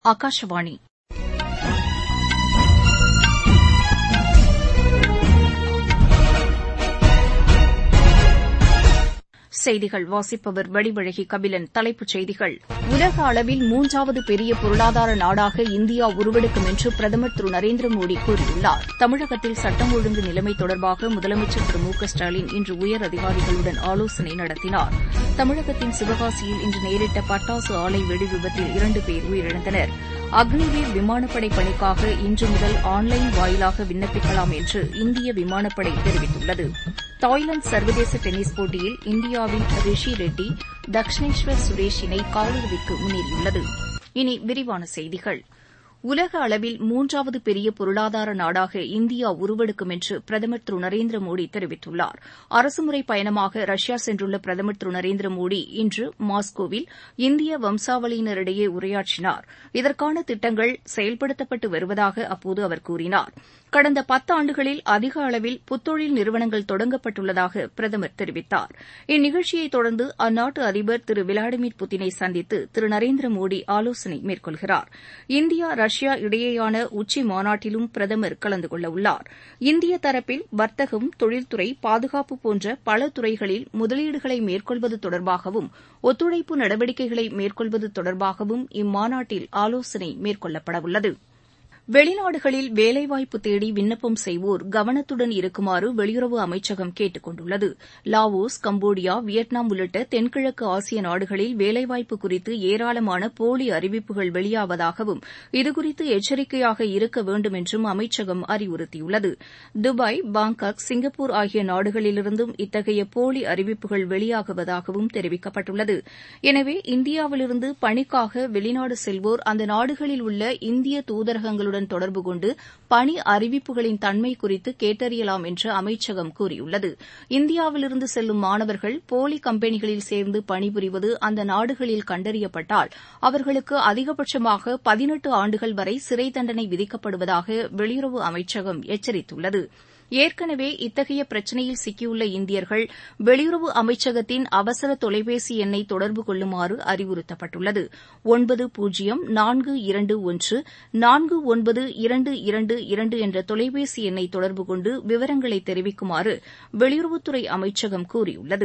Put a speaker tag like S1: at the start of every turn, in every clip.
S1: ஆகாஷவாணி செய்திகள் வாசிப்பவர் வடிவழகி கபிலன். தலைப்புச் செய்திகள். உலக அளவில் 3வது பெரிய பொருளாதார நாடாக இந்தியா உருவெடுக்கும் என்று பிரதமர் திரு நரேந்திர மோடி கூறியுள்ளார். தமிழகத்தில் சட்டம் ஒழுங்கு நிலைமை தொடர்பாக முதலமைச்சர் திரு மு க ஸ்டாலின் இன்று உயர் அதிகாரிகளுடன் ஆலோசனை நடத்தினார். தமிழகத்தின் சிவகாசியில் இன்று நேரிட்ட பட்டாசு ஆலை வெடி விபத்தில் 2 பேர் உயிரிழந்தனர். அக்னிவீர் விமானப்படை பணிக்காக இன்று முதல் ஆன்லைன் வாயிலாக விண்ணப்பிக்கலாம் என்று இந்திய விமானப்படை தெரிவித்துள்ளது. தாய்லாந்து சர்வதேச டென்னிஸ் போட்டியில் இந்தியாவின் ரிஷி ரெட்டி, தக்ஷினேஸ்வர் சுரேஷ் இணை காலிறுதிக்கு முன்னேறியுள்ளது. இனி விரிவான செய்திகள். உலக அளவில் 3வது பெரிய பொருளாதார நாடாக இந்தியா உருவெடுக்கும் என்று பிரதமர் திரு நரேந்திர மோடி தெரிவித்துள்ளார். அரசுமுறை பயணமாக ரஷ்யா சென்றுள்ள பிரதமர் திரு நரேந்திர மோடி இன்று மாஸ்கோவில் இந்திய வம்சாவளியினரிடையே உரையாற்றினார். இதற்கான திட்டங்கள் செயல்படுத்தப்பட்டு வருவதாக அப்போது அவர் கூறினார். கடந்த 10 ஆண்டுகளில் அதிக அளவில் புத்தொழில் நிறுவனங்கள் தொடங்கப்பட்டுள்ளதாக பிரதமர் தெரிவித்தார். இந்நிகழ்ச்சியைத் தொடர்ந்து அந்நாட்டு அதிபர் திரு விளாடிமிர் புட்டினை சந்தித்து திரு நரேந்திர மோடி ஆலோசனை மேற்கொள்கிறார். இந்தியா ரஷ்யா இடையேயான உச்சி மாநாட்டிலும் பிரதமர் கலந்து கொள்ளவுள்ளார். இந்திய தரப்பில் வர்த்தகம், தொழில்துறை, பாதுகாப்பு போன்ற பல துறைகளில் முதலீடுகளை மேற்கொள்வது தொடர்பாகவும் ஒத்துழைப்பு நடவடிக்கைகளை மேற்கொள்வது தொடர்பாகவும் இம்மாநாட்டில் ஆலோசனை மேற்கொள்ளப்படவுள்ளது. வெளிநாடுகளில் வேலைவாய்ப்பு தேடி விண்ணப்பம் செய்வோர் கவனத்துடன் இருக்குமாறு வெளியுறவு அமைச்சகம் கேட்டுக் கொண்டுள்ளது. லாவோஸ், கம்போடியா, வியட்நாம் உள்ளிட்ட தென்கிழக்கு ஆசிய நாடுகளில் வேலைவாய்ப்பு குறித்து ஏராளமான போலி அறிவிப்புகள் வெளியாவதாகவும் இதுகுறித்து எச்சரிக்கையாக இருக்க வேண்டும் என்றும் அமைச்சகம் அறிவுறுத்தியுள்ளது. துபாய், பாங்காக், சிங்கப்பூர் ஆகிய நாடுகளிலிருந்தும் இத்தகைய போலி அறிவிப்புகள் வெளியாகுவதாகவும் தெரிவிக்கப்பட்டுள்ளது. எனவே இந்தியாவிலிருந்து பணிக்காக வெளிநாடு செல்வோர் அந்த நாடுகளில் உள்ள இந்திய தூதரகங்களுடன் தொடர்பு கொண்டு பணி அறிவிப்புகளின் தன்மை குறித்து கேட்டறியலாம் என்று அமைச்சகம் கூறியுள்ளது. இந்தியாவிலிருந்து செல்லும் மாணவர்கள் போலி கம்பெனிகளில் சேர்ந்து பணிபுரிவது அந்த நாடுகளில் கண்டறியப்பட்டால் அவர்களுக்கு அதிகபட்சமாக 18 ஆண்டுகள் வரை சிறை தண்டனை விதிக்கப்படுவதாக வெளியுறவு அமைச்சகம் எச்சரித்துள்ளது. ஏற்கனவே இத்தகைய பிரச்சினையில் சிக்கியுள்ள இந்தியர்கள் வெளியுறவு அமைச்சகத்தின் அவசர தொலைபேசி எண்ணை தொடர்பு கொள்ளுமாறு அறிவுறுத்தப்பட்டுள்ளது. 9042149222 என்ற தொலைபேசி எண்ணை தொடர்பு கொண்டு விவரங்களை தெரிவிக்குமாறு வெளியுறவுத்துறை அமைச்சகம் கூறியுள்ளது.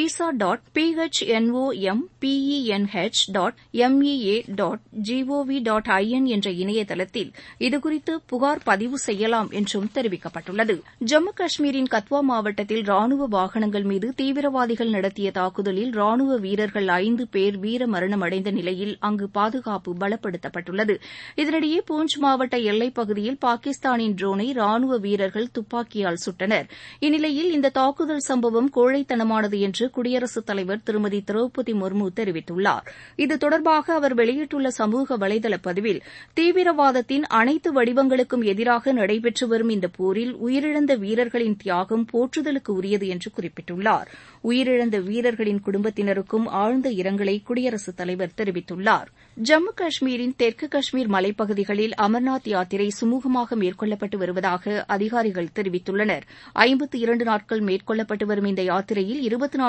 S1: visa.phompenh.mea.gov.in என்ற இணையதளத்தில் இதுகுறித்து புகார் பதிவு செய்யலாம் என்றும் தெரிவிக்கப்பட்டுள்ளது. ஜம்மு காஷ்மீரின் கத்வா மாவட்டத்தில் ராணுவ வாகனங்கள் மீது தீவிரவாதிகள் நடத்திய தாக்குதலில் ராணுவ வீரர்கள் 5 பேர் வீரமரணம் அடைந்த நிலையில் அங்கு பாதுகாப்பு பலப்படுத்தப்பட்டுள்ளது. இதனிடையே பூஞ்ச் மாவட்ட எல்லைப் பகுதியில் பாகிஸ்தானின் ட்ரோனை ராணுவ வீரர்கள் துப்பாக்கியால் சுட்டனர். இந்நிலையில் இந்த தாக்குதல் சம்பவம் கோழைத்தனமானது என்று குடியரசுத் தலைவர் திருமதி திரௌபதி முர்மு தெரிவித்துள்ளார். இது தொடர்பாக அவர் வெளியிட்டுள்ள சமூக வலைதள பதிவில் தீவிரவாதத்தின் அனைத்து வடிவங்களுக்கும் எதிராக நடைபெற்று வரும் இந்த போரில் உயிரிழந்த வீரர்களின் தியாகம் போற்றுதலுக்கு உரியது என்று குறிப்பிட்டுள்ளார். உயிரிழந்த வீரர்களின் குடும்பத்தினருக்கும் ஆழ்ந்த இரங்கலை குடியரசுத் தலைவர் தெரிவித்துள்ளார். ஜம்மு காஷ்மீரின் தெற்கு காஷ்மீர் மலைப்பகுதிகளில் அமர்நாத் யாத்திரை சுமூகமாக மேற்கொள்ளப்பட்டு வருவதாக அதிகாரிகள் தெரிவித்துள்ளனர். 52 நாட்கள் மேற்கொள்ளப்பட்டு வரும் இந்த யாத்திரையில்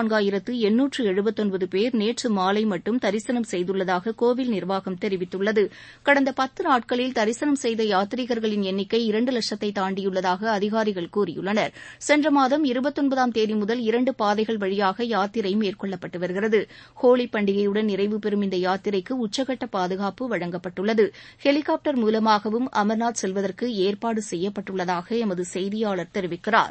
S1: 24,879 பேர் நேற்று மாலை மட்டும் தரிசனம் செய்துள்ளதாக கோவில் நிர்வாகம் தெரிவித்துள்ளது. கடந்த 10 நாட்களில் தரிசனம் செய்த யாத்ரீகர்களின் எண்ணிக்கை 2 லட்சத்தை தாண்டியுள்ளதாக அதிகாரிகள் கூறியுள்ளனர். சென்ற மாதம் 29ஆம் தேதி முதல் 2 பாதைகள் வழியாக யாத்திரை மேற்கொள்ளப்பட்டு வருகிறது. ஹோலி பண்டிகையுடன் நிறைவு பெறும் இந்த யாத்திரைக்கு உச்சகட்ட பாதுகாப்பு வழங்கப்பட்டுள்ளது. ஹெலிகாப்டர் மூலமாகவும் அமர்நாத் செல்வதற்கு ஏற்பாடு செய்யப்பட்டுள்ளதாக எமது செய்தியாளர் தெரிவிக்கிறார்.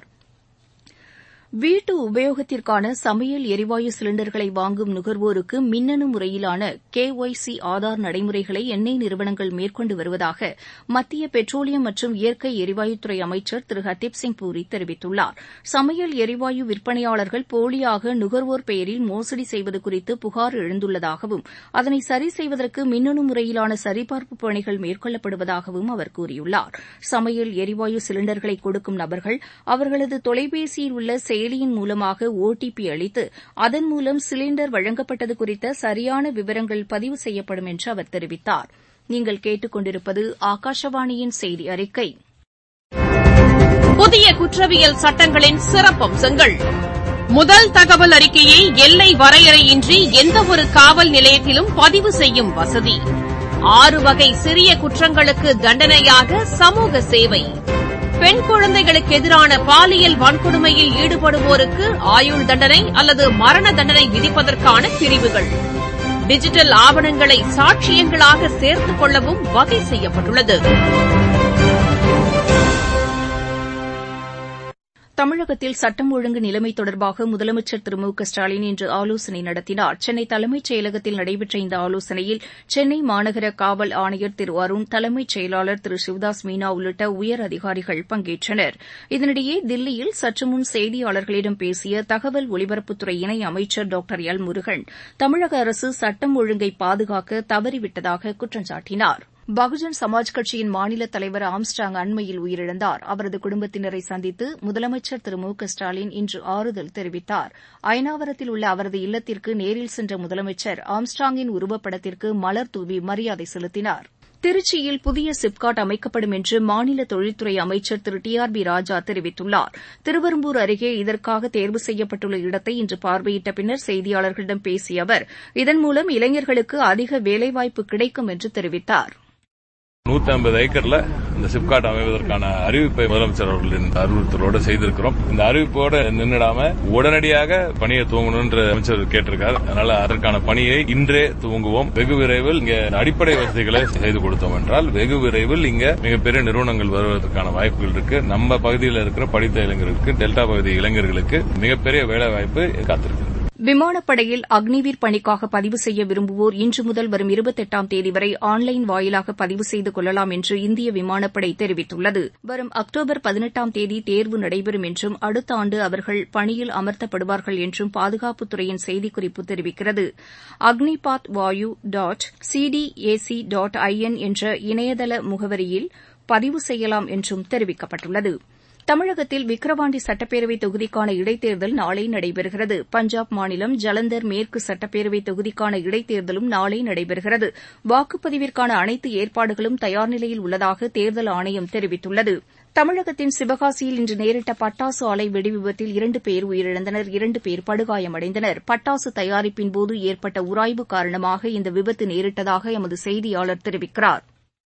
S1: வீட்டு உபயோகத்திற்கான சமையல் எரிவாயு சிலிண்டர்களை வாங்கும் நுகர்வோருக்கு மின்னணு முறையிலான KYC ஆதார் நடைமுறைகளை எண்ணெய் நிறுவனங்கள் மேற்கொண்டு வருவதாக மத்திய பெட்ரோலியம் மற்றும் இயற்கை எரிவாயுத்துறை அமைச்சர் திரு ஹர்தீப் சிங் பூரி தெரிவித்துள்ளார். சமையல் எரிவாயு விற்பனையாளர்கள் போலியாக நுகர்வோர் பெயரில் மோசடி செய்வது குறித்து புகார் எழுந்துள்ளதாகவும் அதனை சரி செய்வதற்கு மின்னணு முறையிலான சரிபார்ப்பு பணிகள் மேற்கொள்ளப்படுவதாகவும் அவர் கூறியுள்ளார். சமையல் எரிவாயு சிலிண்டர்களை கொடுக்கும் நபர்கள் அவர்களது தொலைபேசியில் உள்ள செயலியின் மூலமாக OTP அளித்து அதன் மூலம் சிலிண்டர் வழங்கப்பட்டது குறித்த சரியான விவரங்கள் பதிவு செய்யப்படும் என்று அவர் தெரிவித்தார். நீங்கள் கேட்டுக் கொண்டிருப்பது ஆகாஷவாணியின் செய்தி அறிக்கை.
S2: புதிய குற்றவியல் சட்டங்களின் சிறப்பம்சங்கள். முதல் தகவல் அறிக்கையை எல்லை வரையறையின்றி எந்தவொரு காவல் நிலையத்திலும் பதிவு செய்யும் வசதி. 6 வகை சிறிய குற்றங்களுக்கு தண்டனையாக சமூக சேவை. பெண் குழந்தைகளுக்கு எதிரான பாலியல் வன்கொடுமையில் ஈடுபடுவோருக்கு ஆயுள் தண்டனை அல்லது மரண தண்டனை விதிப்பதற்கான பிரிவுகள். டிஜிட்டல் ஆவணங்களை சாட்சியங்களாக சேர்த்துக் கொள்ளவும் வகை செய்யப்பட்டுள்ளது.
S1: தமிழகத்தில் சட்டம் ஒழுங்கு நிலைமை தொடர்பாக முதலமைச்சர் திரு மு க ஸ்டாலின் இன்று ஆலோசனை நடத்தினார். சென்னை தலைமைச் செயலகத்தில் நடைபெற்ற இந்த ஆலோசனையில் சென்னை மாநகர காவல் ஆணையர் திரு அருண், தலைமைச் செயலாளர் திரு சிவதாஸ் மீனா உள்ளிட்ட உயர் அதிகாரிகள் பங்கேற்றனர். இதனிடையே தில்லியில் சற்றுமுன் செய்தியாளர்களிடம் பேசிய தகவல் ஒலிபரப்புத்துறை இணை அமைச்சர் டாக்டர் எல் முருகன், தமிழக அரசு சட்டம் ஒழுங்கை பாதுகாக்க தவறிவிட்டதாக குற்றம் சாட்டினார். பகுஜன் சமாஜ் கட்சியின் மாநில தலைவர் ஆம்ஸ்ட்ராங் அண்மையில் உயிரிழந்தார். அவரது குடும்பத்தினரை சந்தித்து முதலமைச்சர் திரு மு க ஸ்டாலின் இன்று ஆறுதல் தெரிவித்தார். அயனாவரத்தில் உள்ள அவரது இல்லத்திற்கு நேரில் சென்ற முதலமைச்சர் ஆம்ஸ்ட்ராங்கின் உருவப்படத்திற்கு மலர் தூவி மரியாதை செலுத்தினார். திருச்சியில் புதிய சிப்காட் அமைக்கப்படும் என்று மாநில தொழில்துறை அமைச்சர் திரு டி ஆர் பி ராஜா தெரிவித்துள்ளார். திருவெரும்பூர் அருகே இதற்காக தேர்வு செய்யப்பட்டுள்ள இடத்தை இன்று பார்வையிட்ட பின்னர் செய்தியாளர்களிடம் பேசிய அவர், இதன் மூலம் இளைஞர்களுக்கு அதிக வேலைவாய்ப்பு கிடைக்கும் என்று தெரிவித்தார்.
S3: 150 ஏக்கர்ல இந்த சிப்காட் அமைவதற்கான அறிவிப்பை முதலமைச்சர் அவர்களின் அறிவுறுத்தலோடு செய்திருக்கிறோம். இந்த அறிவிப்போடு நின்றுடாம உடனடியாக பணியை துவங்கணும்னு அமைச்சர் கேட்டிருக்கார். அதனால அதற்கான பணியை இன்றே துவங்குவோம். வெகு விரைவில் இங்க அடிப்படை வசதிகளை செய்து கொடுத்தோம் என்றால் வெகு விரைவில் இங்க மிகப்பெரிய நிறுவனங்கள் வருவதற்கான வாய்ப்புகள் இருக்கு. நம்ம பகுதியில் இருக்கிற படித்த இளைஞர்களுக்கு, டெல்டா பகுதி இளைஞர்களுக்கு மிகப்பெரிய வேலை வாய்ப்பு காத்திருக்கிறது.
S1: விமானப்படையில் அக்னிவீர் பணிக்காக பதிவு செய்ய விரும்புவோர் இன்று முதல் வரும் 28ஆம் தேதி வரை ஆன்லைன் வாயிலாக பதிவு செய்து கொள்ளலாம் என்று இந்திய விமானப்படை தெரிவித்துள்ளது. வரும் அக்டோபர் 18ஆம் தேதி தேர்வு நடைபெறும் என்றும் அடுத்த ஆண்டு அவர்கள் பணியில் அமர்த்தப்படுவார்கள் என்றும் பாதுகாப்புத்துறையின் செய்திக்குறிப்பு தெரிவிக்கிறது. அக்னிபாத் வாயு .cdac.in என்ற இணையதள முகவரியில் பதிவு செய்யலாம் என்றும் தெரிவிக்கப்பட்டுள்ளது. தமிழகத்தில் விக்கிரவாண்டி சட்டப்பேரவை தொகுதிக்கான இடைத்தேர்தல் நாளை நடைபெறுகிறது. பஞ்சாப் மாநிலம் ஜலந்தர் மேற்கு சட்டப்பேரவை தொகுதிக்கான இடைத்தேர்தலும் நாளை நடைபெறுகிறது. வாக்குப்பதிவிற்கான அனைத்து ஏற்பாடுகளும் தயார் நிலையில் உள்ளதாக தேர்தல் ஆணையம் தெரிவித்துள்ளது. தமிழகத்தின் சிவகாசியில் இன்று நேரிட்ட பட்டாசு ஆலை வெடிவிபத்தில் 2 பேர் உயிரிழந்தனர், 2 பேர் படுகாயமடைந்தனர். பட்டாசு தயாரிப்பின்போது ஏற்பட்ட உராய்வு காரணமாக இந்த விபத்து நேரிட்டதாக எமது செய்தியாளர் தெரிவிக்கிறார்.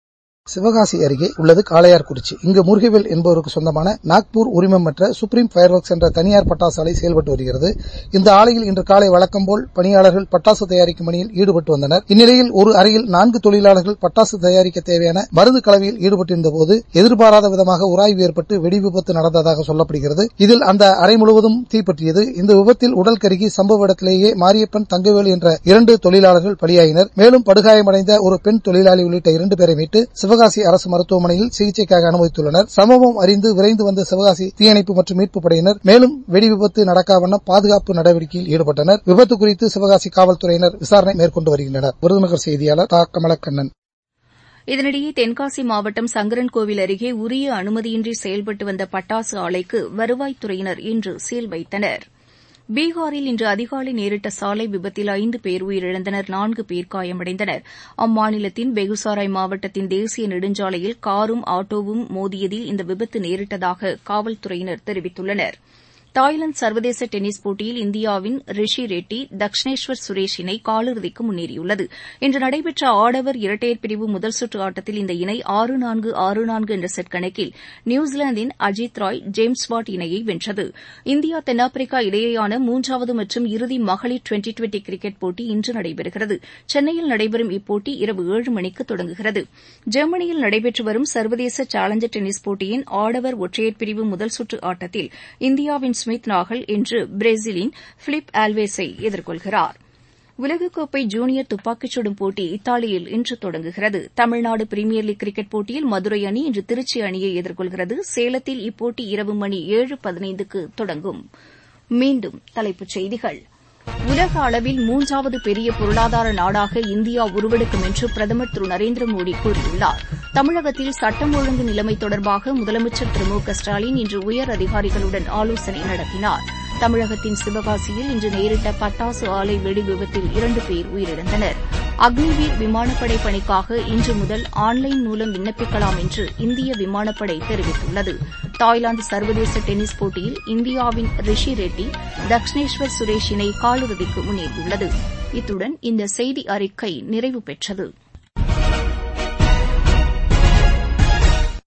S4: சிவகாசி அருகே உள்ளது காளையார்குறிச்சி. இங்கு முருகவேல் என்பவருக்கு சொந்தமான நாக்பூர் உரிமம் பெற்ற சுப்ரீம் ஃபயர் ஒர்க்ஸ் என்ற தனியார் பட்டாசு ஆலை செயல்பட்டு வருகிறது. இந்த ஆலையில் இன்று காலை வழக்கம்போல் பணியாளர்கள் பட்டாசு தயாரிக்கும் பணியில் ஈடுபட்டு வந்தனர். இந்நிலையில் ஒரு அறையில் 4 தொழிலாளர்கள் பட்டாசு தயாரிக்க தேவையான மருந்து கலவையில் ஈடுபட்டிருந்த போது எதிர்பாராத விதமாக உராய்வு ஏற்பட்டு வெடி விபத்து நடந்ததாக சொல்லப்படுகிறது. இதில் அந்த அறை முழுவதும் தீப்பற்றியது. இந்த விபத்தில் உடல் கருகி சம்பவ இடத்திலேயே மாரியப்பன், தங்கவேலு என்ற 2 தொழிலாளர்கள் பலியாயினர். மேலும் படுகாயமடைந்த ஒரு பெண் தொழிலாளி உள்ளிட்ட 2 பேரை மீட்டு சிவகாசி அரசு மருத்துவமனையில் சிகிச்சைக்காக அனுமதித்துள்ளனர். சம்பவம் அறிந்து விரைந்து வந்த சிவகாசி தீயணைப்பு மற்றும் மீட்புப் படையினர் மேலும் வெடி விபத்து நடக்காவண்ணம் பாதுகாப்பு நடவடிக்கையில் ஈடுபட்டனர். விபத்து குறித்து சிவகாசி காவல்துறையினர் விசாரணை மேற்கொண்டு வருகின்றனர். விருதுநகர் செய்தியாளர் தா. கமலக்கண்ணன்.
S1: இதனிடையே தென்காசி மாவட்டம் சங்கரன்கோவில் அருகே உரிய அனுமதியின்றி செயல்பட்டு வந்த பட்டாசு ஆலைக்கு வருவாய்த்துறையினர் இன்று சீல் வைத்தனர். பீகாரில் இன்று அதிகாலை நேரிட்ட சாலை விபத்தில் 5 பேர் உயிரிழந்தனர், 4 பேர் காயமடைந்தனர். அம்மாநிலத்தின் பெகுசாராய் மாவட்டத்தின் தேசிய நெடுஞ்சாலையில் காரும் ஆட்டோவும் மோதியதில் இந்த விபத்து நேரிட்டதாக காவல்துறையினர் தெரிவித்துள்ளனர். தாய்லாந்து சர்வதேச டென்னிஸ் போட்டியில் இந்தியாவின் ரிஷி ரெட்டி, தக்ஷனேஸ்வர் சுரேஷ் இணை காலிறுதிக்கு முன்னேறியுள்ளது. இன்று நடைபெற்ற ஆடவர் இரட்டையர் பிரிவு முதல் சுற்று ஆட்டத்தில் இந்த இணை 6-4, 6-4 என்ற செட் கணக்கில் நியூசிலாந்தின் அஜித் ராய், ஜேம்ஸ் வாட் இணையை வென்றது. இந்தியா தென்னாப்பிரிக்கா இடையேயான 3வது மற்றும் இறுதி மகளிர் டுவெண்டி கிரிக்கெட் போட்டி இன்று நடைபெறுகிறது. சென்னையில் நடைபெறும் இப்போட்டி இரவு 7 மணிக்கு தொடங்குகிறது. ஜெர்மனியில் நடைபெற்று வரும் சர்வதேச சேலஞ்சர் டென்னிஸ் போட்டியின் ஆடவர் ஒற்றையர் பிரிவு முதல் சுற்று ஆட்டத்தில் இந்தியாவின் ஸ்மித் நாகல் இன்று பிரேசிலின் பிலிப் ஆல்வேஸை எதிர்கொள்கிறார். உலகக்கோப்பை ஜூனியர் துப்பாக்கிச் சுடும் போட்டி இத்தாலியில் இன்று தொடங்குகிறது. தமிழ்நாடு பிரீமியர் லீக் கிரிக்கெட் போட்டியில் மதுரை அணி இன்று திருச்சி அணியை எதிர்கொள்கிறது. சேலத்தில் இப்போட்டி இரவு மணி 7:15க்கு தொடங்கும். மீண்டும் தலைப்புச் செய்திகள். உலக அளவில் 3வது பெரிய பொருளாதார நாடாக இந்தியா உருவெடுக்கும் என்று பிரதமர் திரு நரேந்திர மோடி கூறியுள்ளார். தமிழகத்தில் சட்டம் ஒழுங்கு நிலைமை தொடர்பாக முதலமைச்சர் திரு மு க ஸ்டாலின் இன்று உயர் அதிகாரிகளுடன் ஆலோசனை நடத்தினார். தமிழகத்தின் சிவகாசியில் இன்று நேரிட்ட பட்டாசு ஆலை வெடி விபத்தில் 2 பேர் உயிரிழந்தனர். அக்னிவீர் விமானப்படை பணிக்காக இன்று முதல் ஆன்லைன் மூலம் விண்ணப்பிக்கலாம் என்று இந்திய விமானப்படை தெரிவித்துள்ளது. தாய்லாந்து சர்வதேச டென்னிஸ் போட்டியில் இந்தியாவின் ரிஷி ரெட்டி, தக்ஷனேஸ்வர் சுரேஷ் இணை காலிறுதிக்கு முன்னேறியுள்ளது. இத்துடன் இந்த செய்தி அறிக்கை நிறைவு பெற்றது.